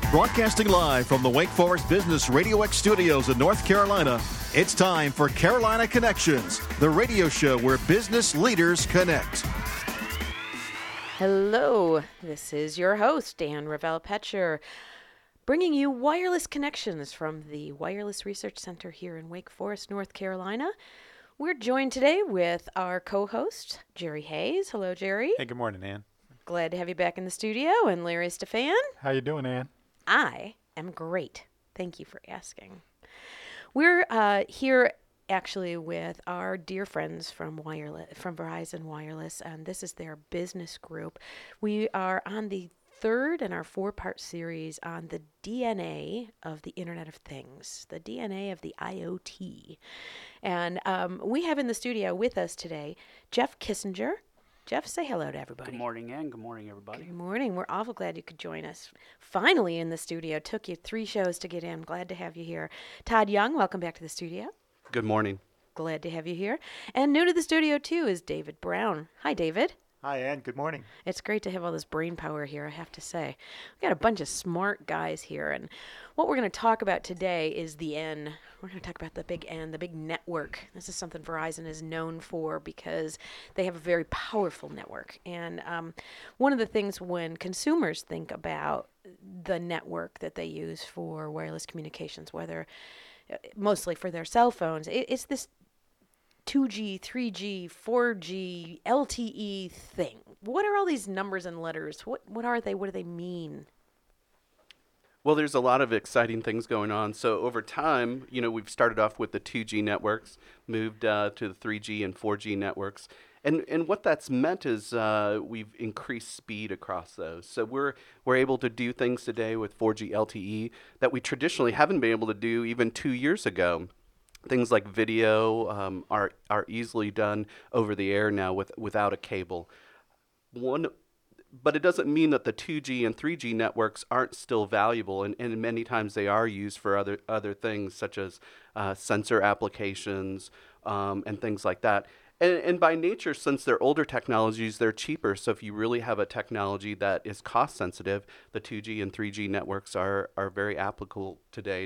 Broadcasting live from the Wake Forest Business Radio X studios in North Carolina, it's time for Carolina Connections, the radio show where business leaders connect. Hello, this is your host, Dan Ravel-Petcher, bringing you wireless connections from the Wireless Research Center here in Wake Forest, North Carolina. We're joined today with our co-host, Jerry Hayes. Hello, Jerry. Hey, good morning, Ann. Glad to have you back in the studio. And Larry Stefan. How you doing, Ann? I am great. Thank you for asking. We're here actually with our dear friends from Verizon Wireless, and this is their business group. We are on the third in our four-part series on the DNA of the Internet of Things, the DNA of the IoT. And we have in the studio with us today Jeff Kissinger. Jeff, say hello to everybody. Good morning, Ann. Good morning, everybody. Good morning. We're awful glad you could join us. Finally in the studio. Took you 3 shows to get in. Glad to have you here. Todd Young, welcome back to the studio. Good morning. Glad to have you here. And new to the studio, too, is David Brown. Hi, David. Hi, Ann. Good morning. It's great to have all this brain power here, I have to say. We got a bunch of smart guys here, and what we're going to talk about today is the N. We're going to talk about the big N, the big network. This is something Verizon is known for because they have a very powerful network. And one of the things when consumers think about the network that they use for wireless communications, whether mostly for their cell phones, it's this 2G, 3G, 4G, LTE thing. What are all these numbers and letters? What are they? What do they mean? Well, there's a lot of exciting things going on. So over time, we've started off with the 2G networks, moved to the 3G and 4G networks. And what that's meant is we've increased speed across those. So we're able to do things today with 4G LTE that we traditionally haven't been able to do even 2 years ago. Things like video are easily done over the air now without a cable. But it doesn't mean that the 2G and 3G networks aren't still valuable, and many times they are used for other things such as sensor applications and things like that. And by nature, since they're older technologies, they're cheaper. So if you really have a technology that is cost sensitive, the 2G and 3G networks are very applicable today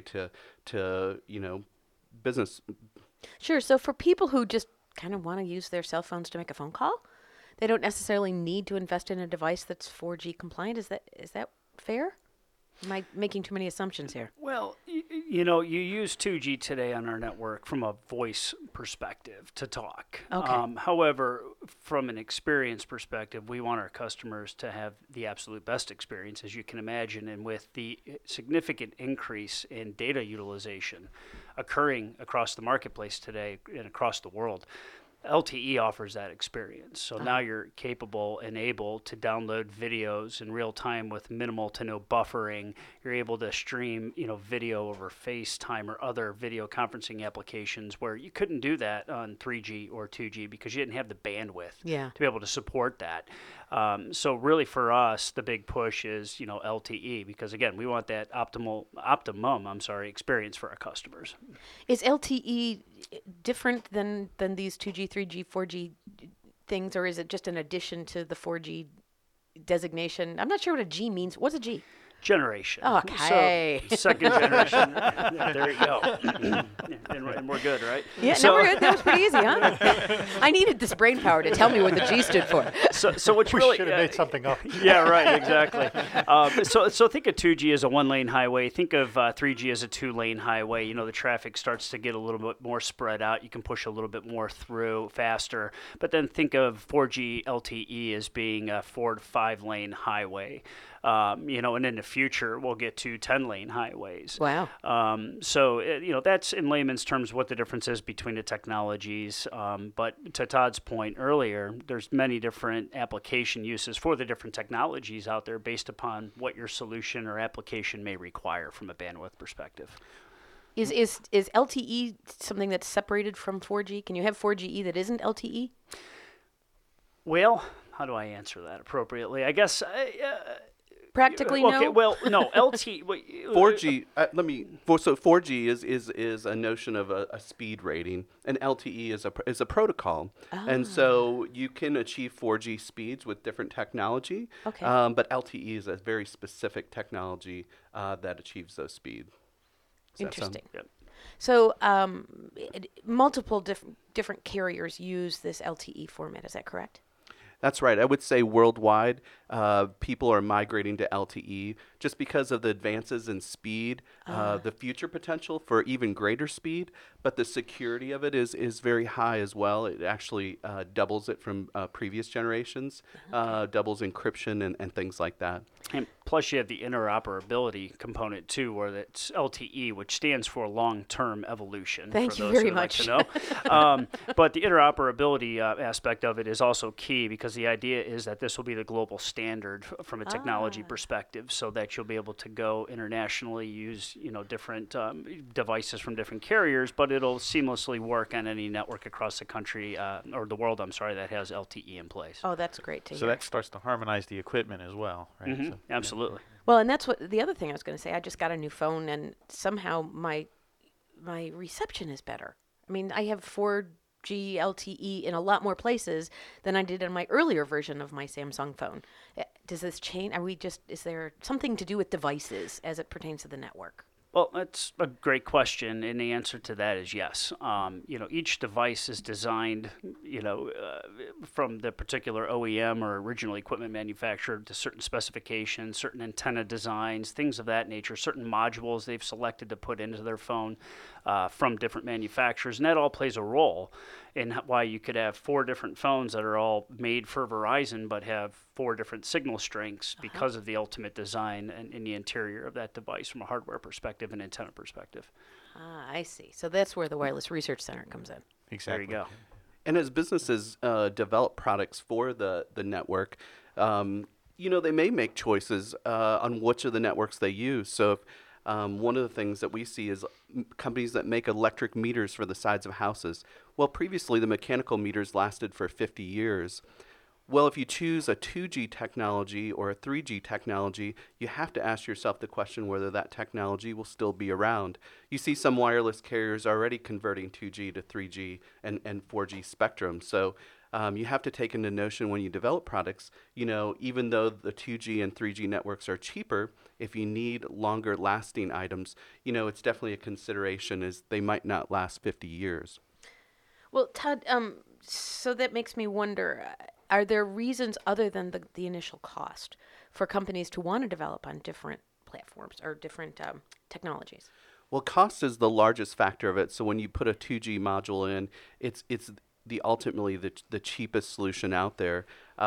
to business. Sure. So for people who just kind of want to use their cell phones to make a phone call, they don't necessarily need to invest in a device that's 4G compliant. Is that fair? Am I making too many assumptions here? Well, you use 2G today on our network from a voice perspective to talk. Okay. However, from an experience perspective, we want our customers to have the absolute best experience, as you can imagine. And with the significant increase in data utilization occurring across the marketplace today and across the world, LTE offers that experience. So now you're capable and able to download videos in real time with minimal to no buffering. You're able to stream, video over FaceTime or other video conferencing applications where you couldn't do that on 3G or 2G because you didn't have the bandwidth to be able to support that. So really for us, the big push is, LTE, because again, we want that optimum experience for our customers. Is LTE different than these 2G, 3G, 4G things, or is it just an addition to the 4G designation? I'm not sure what a G means. What's a G? Generation. Okay. So, second generation. There you go. and we're good, right? Yeah, no, we're good. That was pretty easy, huh? I needed this brain power to tell me what the G stood for. So what's We really should have made something up. Yeah, right, exactly. So think of 2G as a 1-lane highway. Think of 3G as a 2-lane highway. The traffic starts to get a little bit more spread out. You can push a little bit more through faster. But then think of 4G LTE as being a 4 to 5-lane highway. And in the future, we'll get to 10-lane highways. Wow. So that's in layman's terms what the difference is between the technologies. But to Todd's point earlier, there's many different application uses for the different technologies out there based upon what your solution or application may require from a bandwidth perspective. Is LTE something that's separated from 4G? Can you have 4GE that isn't LTE? Well, how do I answer that appropriately? I guess practically Okay, no? well, no, LTE. 4G. So 4G is a notion of a speed rating, and LTE is a protocol, and so you can achieve 4G speeds with different technology. Okay. But LTE is a very specific technology that achieves those speeds. Interesting. Yep. So multiple different carriers use this LTE format. Is that correct? That's right. I would say worldwide, people are migrating to LTE just because of the advances in speed, the future potential for even greater speed, but the security of it is very high as well. It actually doubles it from previous generations, doubles encryption and things like that. And plus, you have the interoperability component too, where that's LTE, which stands for long-term evolution. Thank for you those very who much. Like to know. But the interoperability aspect of it is also key because the idea is that this will be the global standard from a technology perspective, so that you'll be able to go internationally, use different devices from different carriers, but it'll seamlessly work on any network across the country or the world. I'm sorry, that has LTE in place. Oh, that's great to So hear. that starts to harmonize the equipment as well, right? Mhm, So, absolutely. Well, and that's what the other thing I was going to say. I just got a new phone, and somehow my reception is better. I mean, I have 4G LTE in a lot more places than I did in my earlier version of my Samsung phone. Does this change? Is there something to do with devices as it pertains to the network? Well, that's a great question, and the answer to that is yes. Each device is designed, from the particular OEM or original equipment manufacturer to certain specifications, certain antenna designs, things of that nature, certain modules they've selected to put into their phone from different manufacturers, and that all plays a role in why you could have 4 different phones that are all made for Verizon but have 4 different signal strengths because of the ultimate design and in the interior of that device from a hardware perspective and antenna perspective. Ah, I see. So that's where the Wireless Research Center comes in. exactly. There you go. And as businesses develop products for the network, they may make choices on which of the networks they use. So if, one of the things that we see is companies that make electric meters for the sides of houses. Well, previously the mechanical meters lasted for 50 years. Well, if you choose a 2G technology or a 3G technology, you have to ask yourself the question whether that technology will still be around. You see some wireless carriers already converting 2G to 3G and 4G spectrum. So you have to take into notion when you develop products, even though the 2G and 3G networks are cheaper, if you need longer lasting items, it's definitely a consideration as they might not last 50 years. Well, Todd, so that makes me wonder, are there reasons other than the initial cost for companies to want to develop on different platforms or different technologies? Well, cost is the largest factor of it. So when you put a 2G module in, it's ultimately the cheapest solution out there.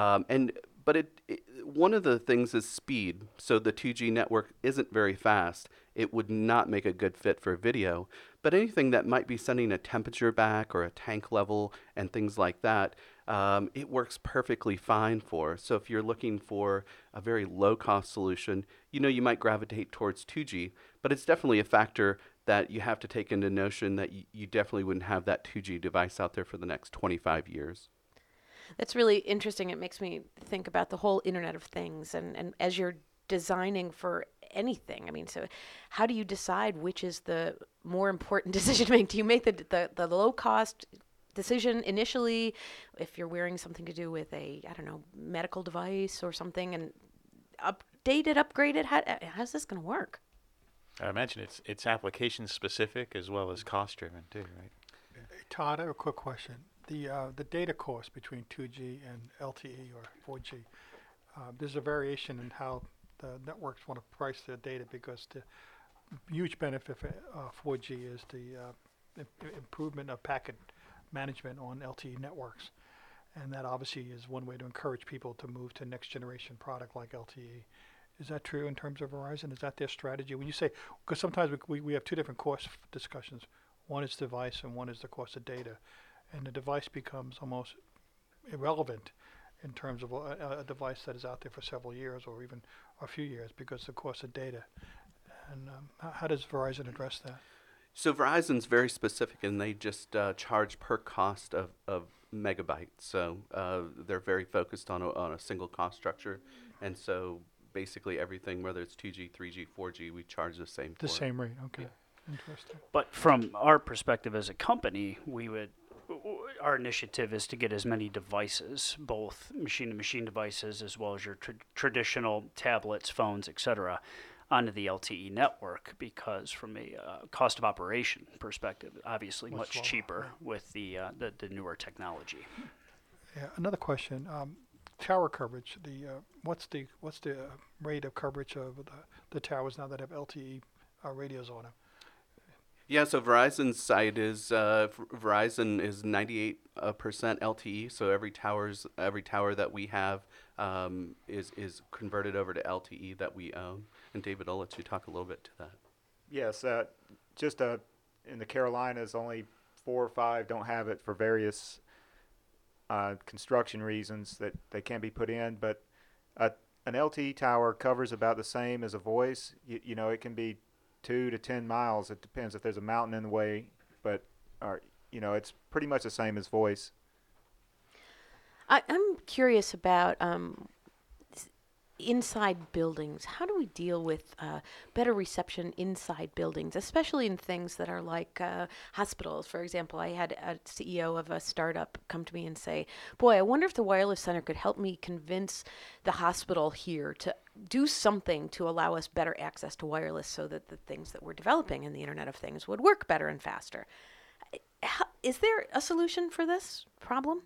But one of the things is speed. So the 2G network isn't very fast. It would not make a good fit for video. But anything that might be sending a temperature back or a tank level and things like that, it works perfectly fine for. So if you're looking for a very low-cost solution, you might gravitate towards 2G. But it's definitely a factor that you have to take into notion that you definitely wouldn't have that 2G device out there for the next 25 years. That's really interesting. It makes me think about the whole Internet of Things. And as you're designing for anything, I mean, so how do you decide which is the more important decision to make? Do you make the low-cost decision initially if you're wearing something to do with a, medical device or something, and update it, upgrade it? How's this going to work? I imagine it's application specific as well as cost driven too, right? Todd, I have a quick question. The data cost between 2G and LTE or 4G, there's a variation in how the networks want to price their data because the huge benefit for 4G is the improvement of packet management on LTE networks. And that obviously is one way to encourage people to move to next generation product like LTE. Is that true in terms of Verizon? Is that their strategy? When you say, because sometimes we have two different cost discussions. One is device and one is the cost of data. And the device becomes almost irrelevant in terms of a device that is out there for several years or even a few years because of the cost of data. And how does Verizon address that? So Verizon's very specific, and they just charge per cost of megabytes. So they're very focused on a single cost structure, and so basically everything, whether it's 2G, 3G, 4G, we charge the same The for it. same rate, okay. Interesting. But from our perspective as a company, our initiative is to get as many devices, both machine-to-machine devices as well as your traditional tablets, phones, etc., onto the LTE network, because from a cost of operation perspective, obviously Much much lower, cheaper with the newer technology. Yeah, another question. Tower coverage. What's the rate of coverage of the towers now that have LTE radios on them? Yeah, so Verizon's site is Verizon is 98% LTE. So every tower that we have is converted over to LTE that we own. And David, I'll let you talk a little bit to that. Yes, just in the Carolinas, only 4 or 5 don't have it for various construction reasons that they can't be put in. But an LTE tower covers about the same as a voice. You know, it can be 2 to 10 miles. It depends if there's a mountain in the way, but it's pretty much the same as voice. I'm curious about inside buildings. How do we deal with better reception inside buildings, especially in things that are like hospitals? For example, I had a CEO of a startup come to me and say, boy, I wonder if the wireless center could help me convince the hospital here to do something to allow us better access to wireless so that the things that we're developing in the Internet of Things would work better and faster. Is there a solution for this problem?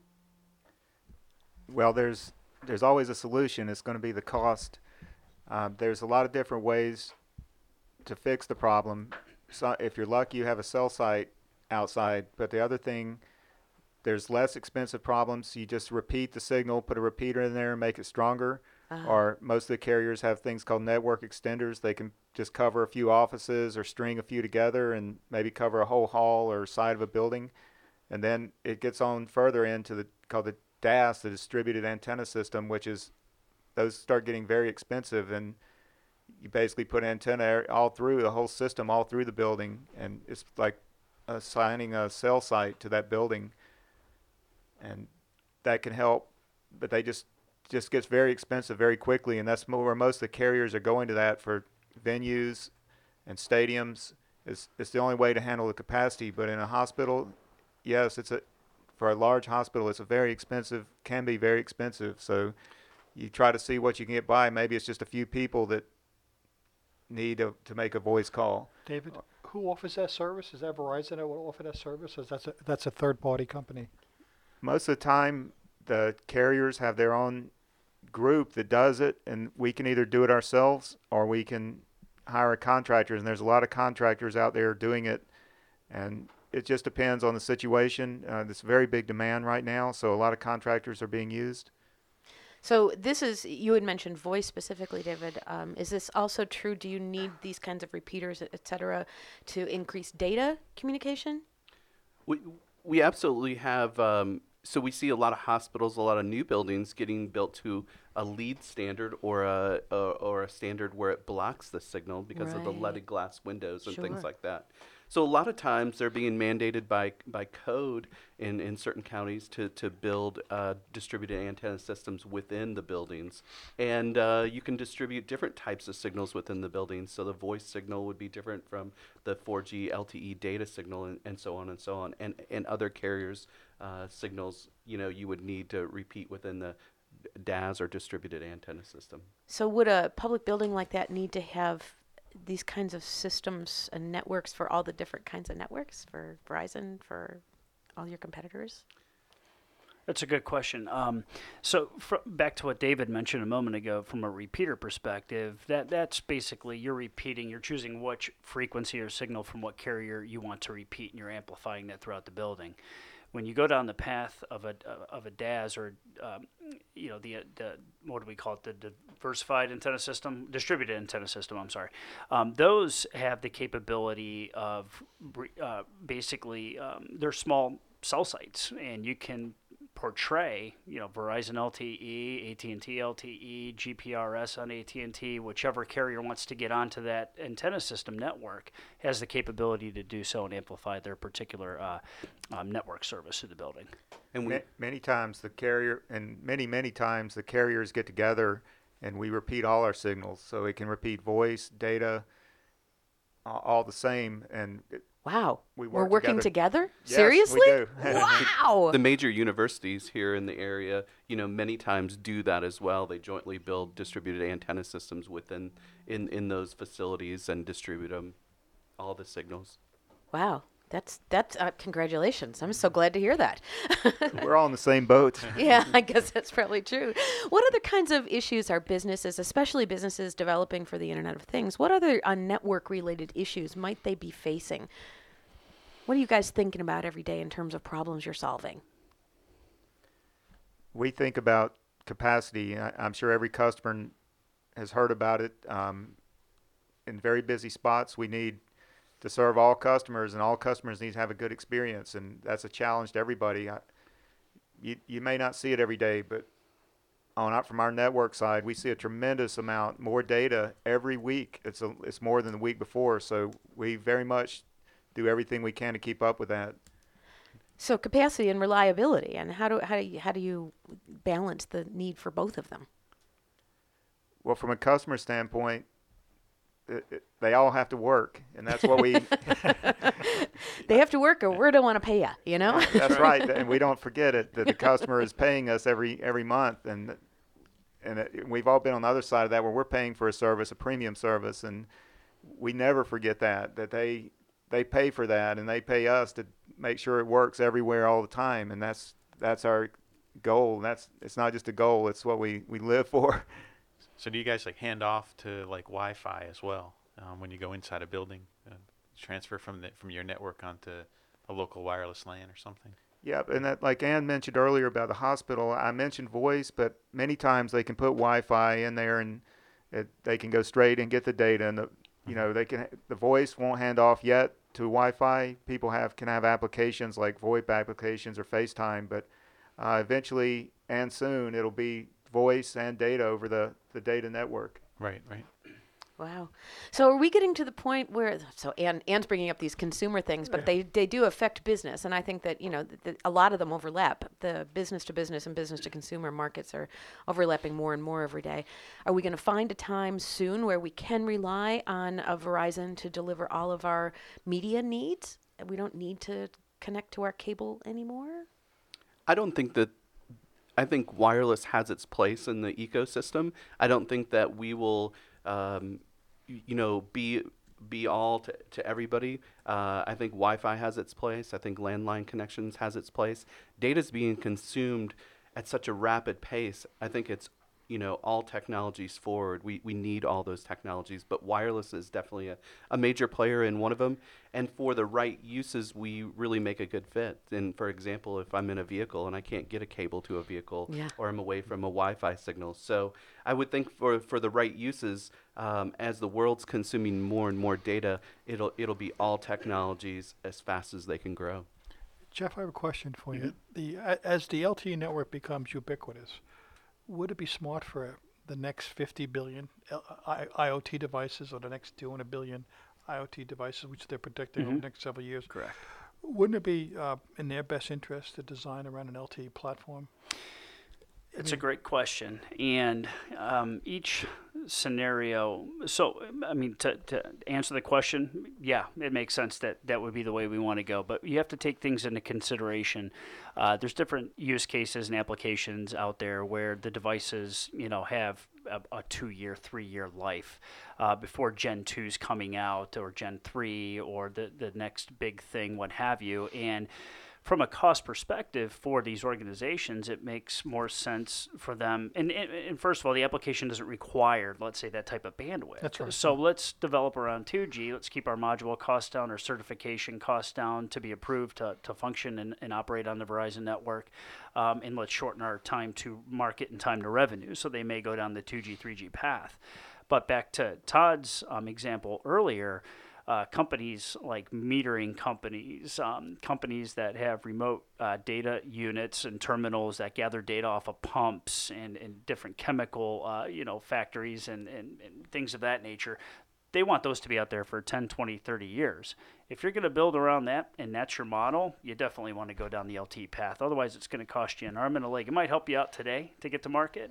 Well, there's always a solution. It's going to be the cost. There's a lot of different ways to fix the problem. So if you're lucky, you have a cell site outside. But the other thing, there's less expensive problems. You just repeat the signal, put a repeater in there, and make it stronger. Or most of the carriers have things called network extenders. They can just cover a few offices or string a few together and maybe cover a whole hall or side of a building. And then it gets on further into called the DAS, the distributed antenna system, which is, those start getting very expensive, and you basically put antenna all through the whole system, all through the building, and it's like assigning a cell site to that building, and that can help, but they just gets very expensive very quickly, and that's where most of the carriers are going to that for venues and stadiums. It's the only way to handle the capacity, but in a hospital, yes, for a large hospital, it's can be very expensive. So you try to see what you can get by. Maybe it's just a few people that need to make a voice call. David, who offers that service? Is that Verizon that will offer that service, or that's a third-party company? Most of the time, the carriers have their own group that does it, and we can either do it ourselves or we can hire contractors. And there's a lot of contractors out there doing it, and it just depends on the situation. There's very big demand right now, so a lot of contractors are being used. So you had mentioned voice specifically, David. Is this also true? Do you need these kinds of repeaters, et cetera, to increase data communication? We absolutely have. So we see a lot of hospitals, a lot of new buildings getting built to a LEED standard or a standard where it blocks the signal because of the Right. leaded glass windows and things Sure. like that. So a lot of times they're being mandated by code in certain counties to build distributed antenna systems within the buildings. And you can distribute different types of signals within the buildings. So the voice signal would be different from the 4G LTE data signal and so on and so on. And other carriers' signals, you would need to repeat within the DAS or distributed antenna system. So would a public building like that need to have these kinds of systems and networks for all the different kinds of networks, for Verizon, for all your competitors? That's a good question. So back to what David mentioned a moment ago, from a repeater perspective, that's basically you're choosing which frequency or signal from what carrier you want to repeat, and you're amplifying that throughout the building. When you go down the path of a DAS or the what do we call it, the distributed antenna system, I'm sorry, those have the capability of basically they're small cell sites, and you can portray, Verizon LTE, AT&T LTE, GPRS on AT&T, whichever carrier wants to get onto that antenna system network has the capability to do so and amplify their particular network service to the building. And many times the carrier, and many times the carriers get together and we repeat all our signals. So it can repeat voice, data, all the same. And Wow. we're working together? Yes, Seriously? we do. Wow. The major universities here in the area, many times do that as well. They jointly build distributed antenna systems within in those facilities and distribute them, all the signals. Wow. That's congratulations. I'm so glad to hear that. We're all in the same boat. Yeah, I guess that's probably true. What other kinds of issues are businesses, especially businesses developing for the Internet of Things, what other network-related issues might they be facing? What are you guys thinking about every day in terms of problems you're solving? We think about capacity. I'm sure every customer has heard about it. In very busy spots, we need to serve all customers, and all customers need to have a good experience, and that's a challenge to everybody. You may not see it every day, but from our network side, we see a tremendous amount more data every week. It's more than the week before, so we very much do everything we can to keep up with that. So capacity and reliability, and how do you balance the need for both of them? Well, from a customer standpoint, they all have to work, and that's what we. They have to work, or we don't want to pay you. That's right, and we don't forget it that the customer is paying us every month, and we've all been on the other side of that where we're paying for a service, a premium service, and we never forget that they pay for that, and they pay us to make sure it works everywhere all the time, and that's our goal. It's not just a goal; it's what we live for. So do you guys hand off to Wi-Fi as well when you go inside a building? Transfer from your network onto a local wireless LAN or something? Yeah, and that, like Ann mentioned earlier about the hospital, I mentioned voice, but many times they can put Wi-Fi in there and they can go straight and get the data, and the voice won't hand off yet to Wi-Fi. People can have applications like VoIP applications or FaceTime, but eventually and soon it'll be voice and data over the data network. Right. Wow. So are we getting to the point where, Ann's bringing up these consumer things, but they do affect business, and I think that, a lot of them overlap. The business to business and business to consumer markets are overlapping more and more every day. Are we going to find a time soon where we can rely on Verizon to deliver all of our media needs? We don't need to connect to our cable anymore? I think wireless has its place in the ecosystem. I don't think that we will, be all to everybody. I think Wi-Fi has its place. I think landline connections has its place. Data's being consumed at such a rapid pace. I think it's, all technologies forward. We need all those technologies, but wireless is definitely a major player in one of them. And for the right uses, we really make a good fit. And for example, if I'm in a vehicle and I can't get a cable to a vehicle, or I'm away from a Wi-Fi signal. So I would think for the right uses, as the world's consuming more and more data, it'll be all technologies as fast as they can grow. Jeff, I have a question for you. As the LTE network becomes ubiquitous, would it be smart for the next 50 billion IoT devices or the next 200 billion IoT devices, which they're predicting over the next several years? Correct. Wouldn't it be in their best interest to design around an LTE platform? It's a great question, and each scenario. So, to answer the question, yeah, it makes sense that would be the way we want to go. But you have to take things into consideration. There's different use cases and applications out there where the devices, have a 2-year, 3-year life before Gen 2's coming out, or Gen 3, or the next big thing, what have you, and from a cost perspective for these organizations, it makes more sense for them. And first of all, the application doesn't require, let's say, that type of bandwidth. That's right. So let's develop around 2G. Let's keep our module costs down, our certification costs down to be approved to function and operate on the Verizon network. And let's shorten our time to market and time to revenue. So they may go down the 2G, 3G path. But back to Todd's example earlier, companies like metering companies, companies that have remote data units and terminals that gather data off of pumps and different chemical factories and things of that nature, they want those to be out there for 10, 20, 30 years. If you're going to build around that and that's your model, you definitely want to go down the LTE path. Otherwise, it's going to cost you an arm and a leg. It might help you out today to get to market,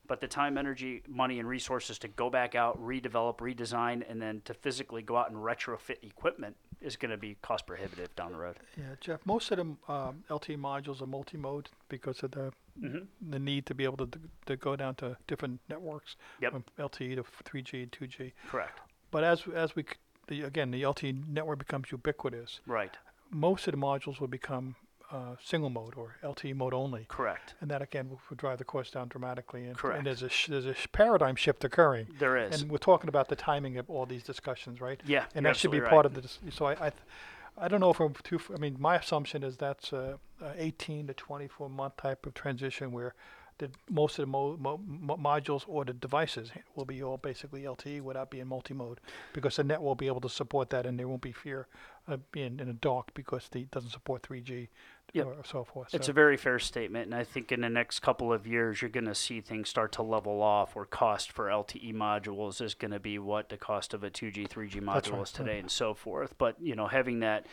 But the time, energy, money, and resources to go back out, redevelop, redesign, and then to physically go out and retrofit equipment is going to be cost prohibitive down the road. Yeah, Jeff, most of them LTE modules are multi-mode because of the need to be able to go down to different networks, Yep. from LTE to 3G and 2G. Correct. But as the LTE network becomes ubiquitous, Right. most of the modules will become single mode or LTE mode only. Correct. And that again will drive the cost down dramatically. And, Correct. and there's a paradigm shift occurring. There is. And we're talking about the timing of all these discussions, right? Yeah, And you're that should be absolutely part right. of the. So I don't know if I'm too. I mean, my assumption is that's a 18 to 24 month type of transition where most of the modules or the devices will be all basically LTE without being multi-mode, because the net will be able to support that, and there won't be fear of being in a dock because it doesn't support 3G Yep. or so forth. It's So a very fair statement, and I think in the next couple of years, you're going to see things start to level off, where cost for LTE modules is going to be what the cost of a 2G, 3G That's module right, is today, and so forth. But having that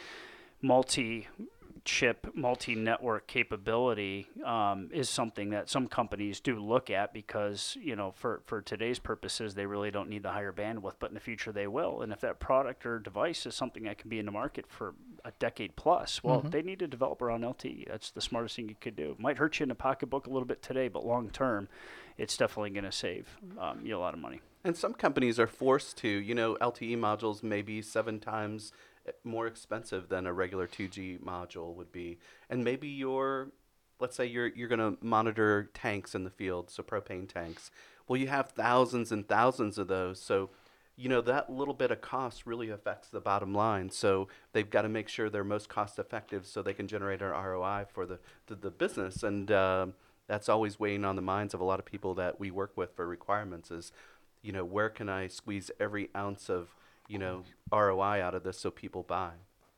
multi-chip, multi-network capability is something that some companies do look at because, for today's purposes, they really don't need the higher bandwidth, but in the future they will. And if that product or device is something that can be in the market for a decade plus, well, they need to develop around LTE. That's the smartest thing you could do. It might hurt you in the pocketbook a little bit today, but long term, it's definitely going to save you a lot of money. And some companies are forced to, LTE modules may be 7 times more expensive than a regular 2G module would be. And maybe let's say you're going to monitor tanks in the field, so propane tanks. Well, you have thousands and thousands of those, so that little bit of cost really affects the bottom line. So they've got to make sure they're most cost effective so they can generate an ROI for the business. And that's always weighing on the minds of a lot of people that we work with for requirements is, where can I squeeze every ounce of ROI out of this so people buy?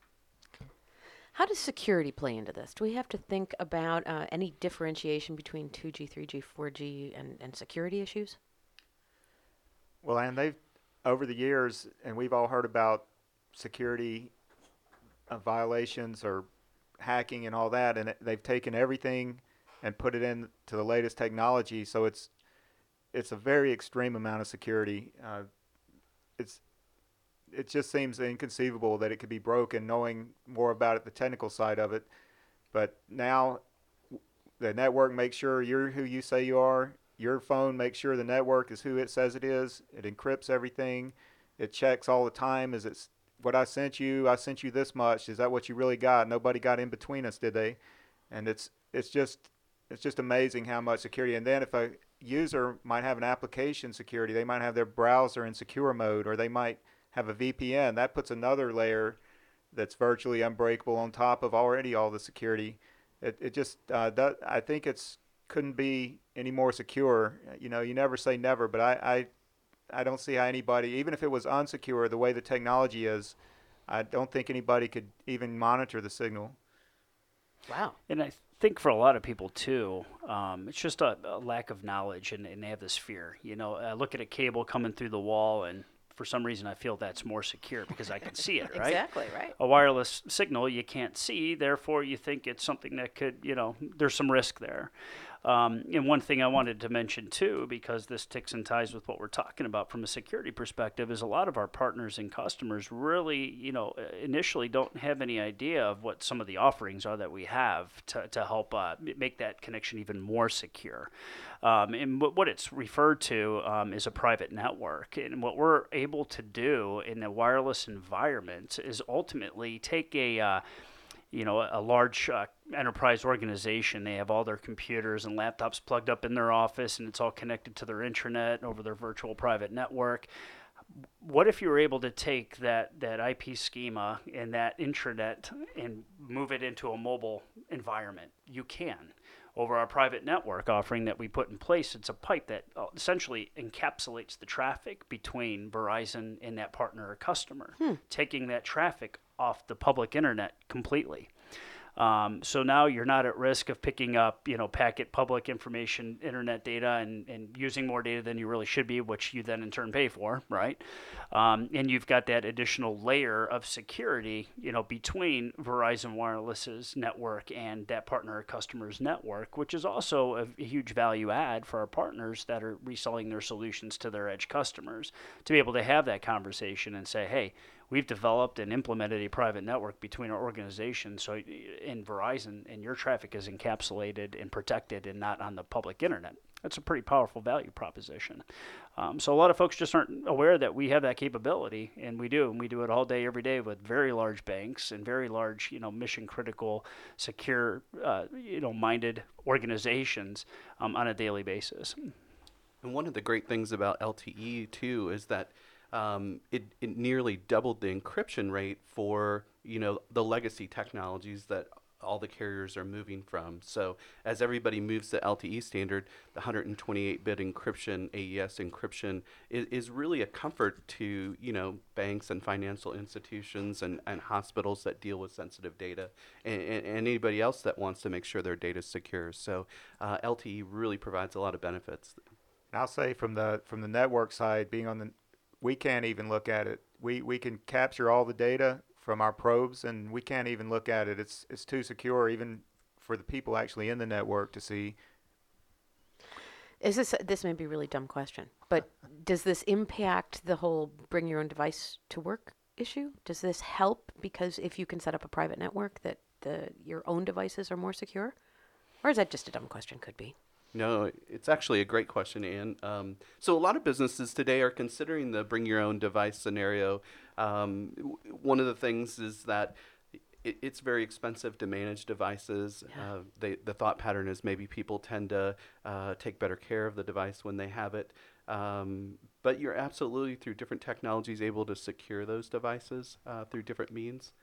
How does security play into this? Do we have to think about any differentiation between 2G, 3G, 4G, and security issues? Well, and they've, over the years, and we've all heard about security violations or hacking and all that, and they've taken everything and put it into the latest technology, so it's a very extreme amount of security. It just seems inconceivable that it could be broken, knowing more about it, the technical side of it. But now the network makes sure you're who you say you are. Your phone makes sure the network is who it says it is. It encrypts everything. It checks all the time. Is it what I sent you? I sent you this much. Is that what you really got? Nobody got in between us, did they? And it's just amazing how much security. And then if a user might have an application security, they might have their browser in secure mode, or they might have a VPN. That puts another layer that's virtually unbreakable on top of already all the security. It just I think it's couldn't be any more secure. You never say never, but I don't see how anybody, even if it was unsecure, the way the technology is, I don't think anybody could even monitor the signal. Wow. And I think for a lot of people too, it's just a lack of knowledge, and they have this fear. I look at a cable coming through the wall, and for some reason I feel that's more secure because I can see it, right? Exactly, right. A wireless signal you can't see, therefore you think it's something that could, there's some risk there. And one thing I wanted to mention too, because this ticks and ties with what we're talking about from a security perspective, is a lot of our partners and customers really, initially don't have any idea of what some of the offerings are that we have to help make that connection even more secure. And what it's referred to is a private network. And what we're able to do in a wireless environment is ultimately take a large enterprise organization. They have all their computers and laptops plugged up in their office, and it's all connected to their intranet over their virtual private network. What if you were able to take that IP schema and that intranet and move it into a mobile environment? You can. Over our private network offering that we put in place, it's a pipe that essentially encapsulates the traffic between Verizon and that partner or customer, taking that traffic off the public internet completely. So now you're not at risk of picking up, packet public information, internet data, and using more data than you really should be, which you then in turn pay for, right? And you've got that additional layer of security, between Verizon Wireless's network and that partner or customer's network, which is also a huge value add for our partners that are reselling their solutions to their edge customers, to be able to have that conversation and say, hey, we've developed and implemented a private network between our organizations. So in Verizon, and your traffic is encapsulated and protected and not on the public internet. That's a pretty powerful value proposition. So a lot of folks just aren't aware that we have that capability, and we do. And we do it all day, every day with very large banks and very large, mission critical, secure, minded organizations on a daily basis. And one of the great things about LTE too is that it nearly doubled the encryption rate for the legacy technologies that all the carriers are moving from. So as everybody moves to LTE standard, the 128-bit encryption, AES encryption, is really a comfort to banks and financial institutions and hospitals that deal with sensitive data, and anybody else that wants to make sure their data is secure. So LTE really provides a lot of benefits. And I'll say from the network side, we can't even look at it. We can capture all the data from our probes, and we can't even look at it. It's too secure, even for the people actually in the network to see. This may be a really dumb question, but does this impact the whole bring your own device to work issue? Does this help because if you can set up a private network that your own devices are more secure? Or is that just a dumb question? Could be. No, it's actually a great question, Ann. So a lot of businesses today are considering the bring your own device scenario. One of the things is that it's very expensive to manage devices. Yeah. The thought pattern is maybe people tend to take better care of the device when they have it. But you're absolutely, through different technologies, able to secure those devices through different means.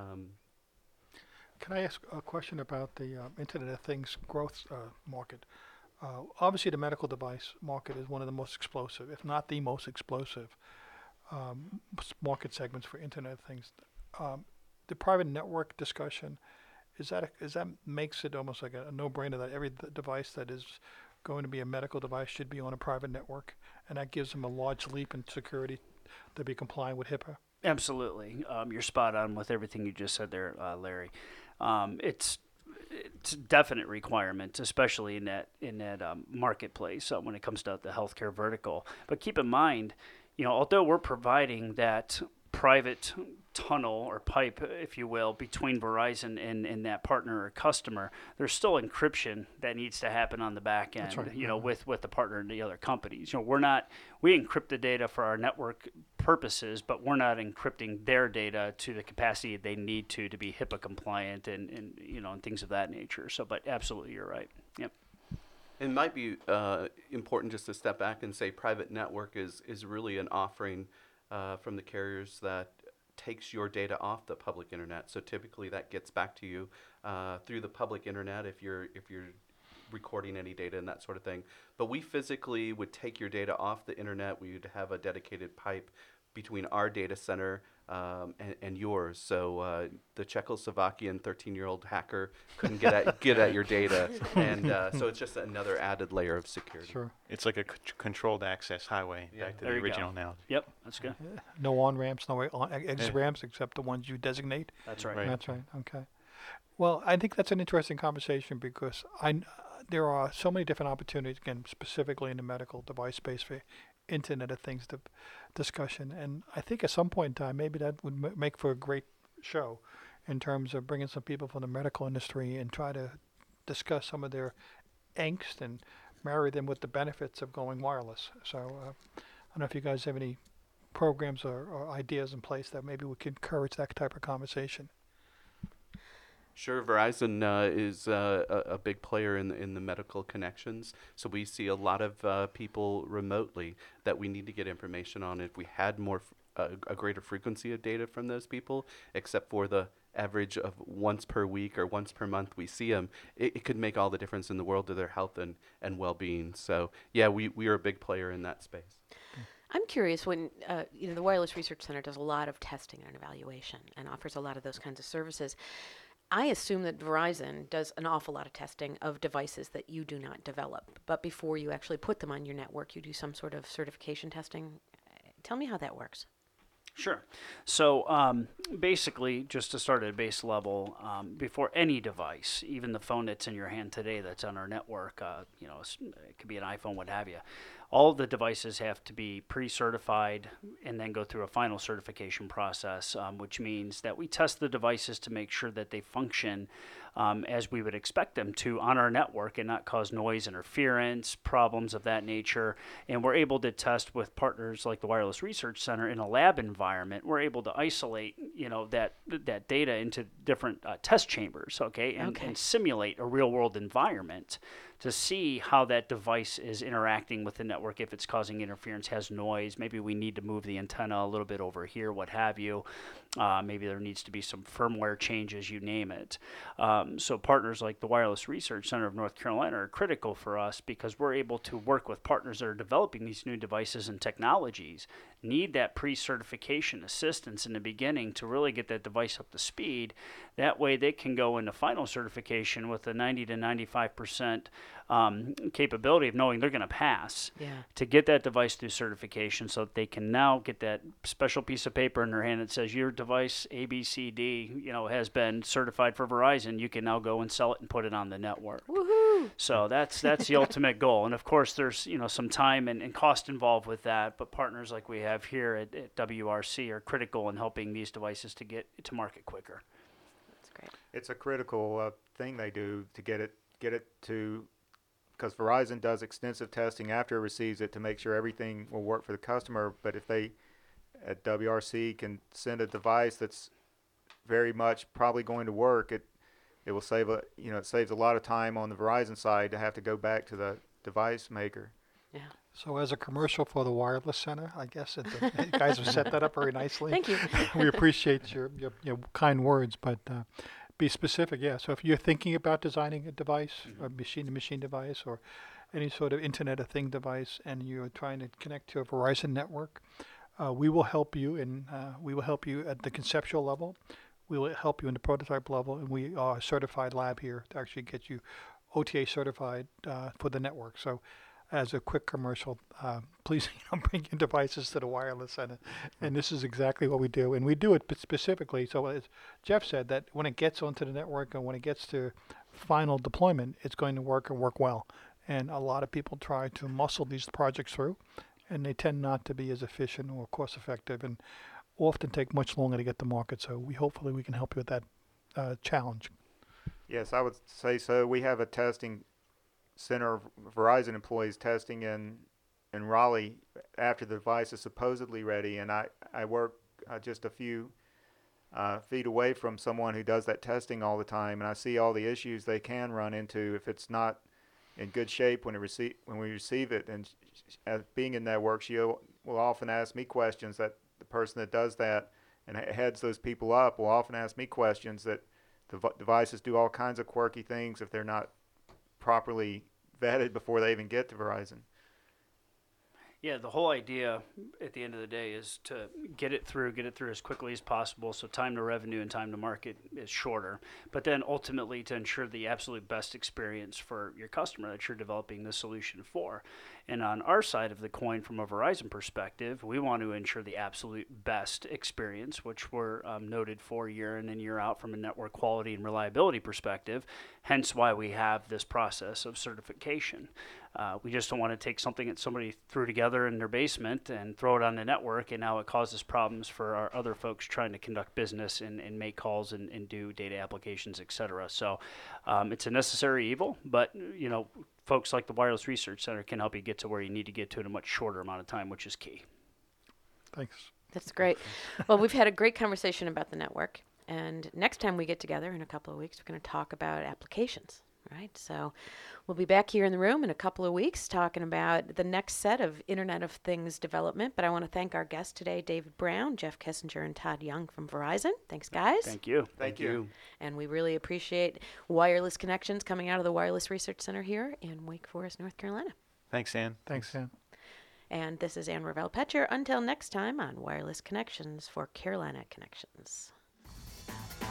Can I ask a question about the Internet of Things growth market? Obviously, the medical device market is one of the most explosive, if not the most explosive, market segments for Internet of Things. The private network discussion, is that makes it almost like a no-brainer that every device that is going to be a medical device should be on a private network, and that gives them a large leap in security to be compliant with HIPAA? Absolutely. You're spot on with everything you just said there, Larry. It's a definite requirement, especially in that marketplace when it comes to the healthcare vertical. But keep in mind, although we're providing that private tunnel or pipe, if you will, between Verizon and that partner or customer, there's still encryption that needs to happen on the back end. That's right. With the partner and the other companies. We encrypt the data for our network purposes, but we're not encrypting their data to the capacity they need to be HIPAA compliant and things of that nature. So, but absolutely, you're right. Yep. It might be important just to step back and say private network is really an offering from the carriers that takes your data off the public internet. So typically that gets back to you through the public internet if you're recording any data and that sort of thing. But we physically would take your data off the internet. We would have a dedicated pipe between our data center and yours. So the Czechoslovakian 13-year-old hacker couldn't get at your data, and so it's just another added layer of security. Sure. It's like a controlled access highway, back to the There you original go. analogy. Yep, that's good. No on-ramps, no exit ramps except the ones you designate? That's right. Right. That's right. Okay. Well, I think that's an interesting conversation because there are so many different opportunities, again, specifically in the medical device space for Internet of Things discussion. And I think at some point in time, maybe that would make for a great show in terms of bringing some people from the medical industry and try to discuss some of their angst and marry them with the benefits of going wireless. So I don't know if you guys have any programs or ideas in place that maybe we could encourage that type of conversation. Sure, Verizon is a big player in the medical connections. So we see a lot of people remotely that we need to get information on. If we had a greater frequency of data from those people, except for the average of once per week or once per month we see them, it could make all the difference in the world to their health and well-being. So yeah, we are a big player in that space. I'm curious when the Wireless Research Center does a lot of testing and evaluation and offers a lot of those kinds of services. I assume that Verizon does an awful lot of testing of devices that you do not develop. But before you actually put them on your network, you do some sort of certification testing. Tell me how that works. Sure. So basically, just to start at a base level, before any device, even the phone that's in your hand today that's on our network, it could be an iPhone, what have you, all of the devices have to be pre-certified and then go through a final certification process, which means that we test the devices to make sure that they function as we would expect them to on our network and not cause noise interference, problems of that nature. And we're able to test with partners like the Wireless Research Center in a lab environment. We're able to isolate, that data into different test chambers, and simulate a real-world environment to see how that device is interacting with the network, if it's causing interference, has noise. Maybe we need to move the antenna a little bit over here, what have you. Maybe there needs to be some firmware changes, you name it. So partners like the Wireless Research Center of North Carolina are critical for us because we're able to work with partners that are developing these new devices and technologies, need that pre-certification assistance in the beginning to really get that device up to speed. That way they can go into final certification with a 90 to 95% capability of knowing they're going to pass to get that device through certification, so that they can now get that special piece of paper in their hand that says your device ABCD has been certified for Verizon. You can now go and sell it and put it on the network. Woohoo! So that's the ultimate goal. And of course there's some time and cost involved with that, but partners like we have here at WRC are critical in helping these devices to get to market quicker. That's great. It's a critical thing they do to get it to, because Verizon does extensive testing after it receives it to make sure everything will work for the customer. But if they at WRC can send a device that's very much probably going to work, it will save it saves a lot of time on the Verizon side to have to go back to the device maker. Yeah. So as a commercial for the Wireless Center, I guess you guys have set that up very nicely. Thank you. We appreciate your kind words, but be specific. Yeah. So if you're thinking about designing a device, a machine-to-machine device, or any sort of Internet of Thing device, and you're trying to connect to a Verizon network, we will help you, we will help you at the conceptual level. We will help you in the prototype level, and we are a certified lab here to actually get you OTA certified for the network. So as a quick commercial, please bring your devices to the Wireless Center. And this is exactly what we do. And we do it specifically. So as Jeff said, that when it gets onto the network and when it gets to final deployment, it's going to work and work well. And a lot of people try to muscle these projects through, and they tend not to be as efficient or cost effective and often take much longer to get to market. So hopefully we can help you with that challenge. Yes, I would say so. We have a testing center of Verizon employees testing in Raleigh after the device is supposedly ready, and I work just a few feet away from someone who does that testing all the time, and I see all the issues they can run into if it's not in good shape when we receive it. And being in that work, she will often ask me questions that the person that does that and heads those people up will often ask me questions that the devices do all kinds of quirky things if they're not properly vetted before they even get to Verizon. Yeah, the whole idea at the end of the day is to get it through as quickly as possible, so time to revenue and time to market is shorter. But then ultimately to ensure the absolute best experience for your customer that you're developing the solution for. And on our side of the coin, from a Verizon perspective, we want to ensure the absolute best experience, which we're noted for year in and year out from a network quality and reliability perspective, hence why we have this process of certification. We just don't want to take something that somebody threw together in their basement and throw it on the network, and now it causes problems for our other folks trying to conduct business and make calls and do data applications, et cetera. So it's a necessary evil, but folks like the Wireless Research Center can help you get to where you need to get to in a much shorter amount of time, which is key. Thanks. That's great. Well, we've had a great conversation about the network, and next time we get together in a couple of weeks, we're going to talk about applications. Right, so we'll be back here in the room in a couple of weeks talking about the next set of Internet of Things development. But I want to thank our guests today, David Brown, Jeff Kessinger, and Todd Young from Verizon. Thanks, guys. Thank you. Thank you. And we really appreciate wireless connections coming out of the Wireless Research Center here in Wake Forest, North Carolina. Thanks, Ann. Thanks, Sam. And this is Ann Ravel-Petcher. Until next time on Wireless Connections for Carolina Connections.